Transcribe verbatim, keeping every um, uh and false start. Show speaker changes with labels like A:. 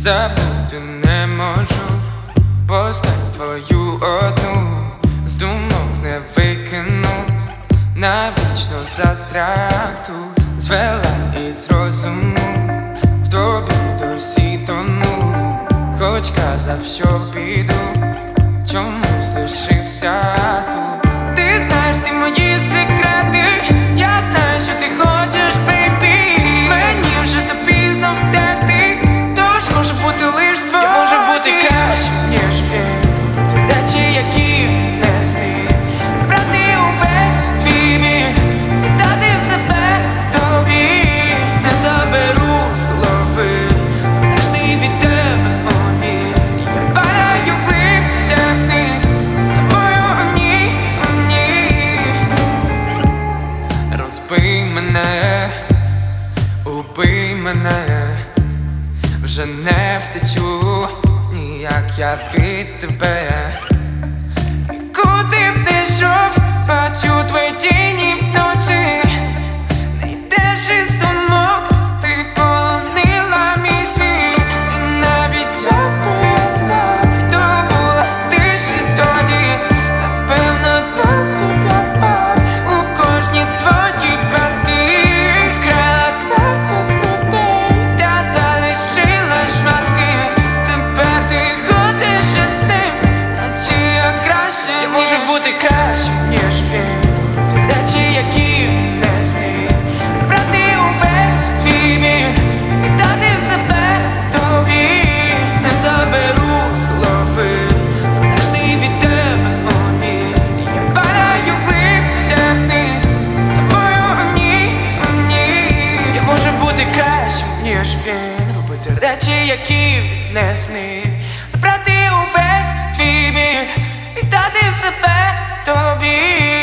A: Забути не можу, постать твою одну, з думок не викину, навічно застряг тут, звела із розуму, в тобі досі тону, хоч казав, що піду, чомусь лишився тут. Ти знаєш всі мої секрети, я знаю, що ти хочеш, бейбі. Мені вже запізно втекти, тож може бути лиш твоє. Я можу бути краще, ніж він, ті речі, які не зміг забрати увесь твій біль і дати себе тобі. Не заберу з голови залежний від тебе, о ні. Я падаю глибше вниз, з тобою, о ні, о ні. Розбий мене, убий мене, вже не втечу ніяк я від тебе. І куди б не йшов, бачу твої тіні вночі. Не йдеш із думок, ти полонила мій світ. І навіть якби я знав, хто була ти ще тоді, напевно, досі б я впав у кожні твої пастки. Крала серце з грудей та залишила шматки. Тепер ти ходиш із ним, наче я краще. Я можу бути краще, ніж він, ті речі, які не зміг забрати увесь твій біль і дати себе тобі. Не заберу з голови залежний від тебе, о ні. Я падаю глибше вниз, з тобою, о ні, о ні. Я можу бути кращим, ніж він, робити речі, які він не зміг забрати увесь твій біль і дати себе тобі.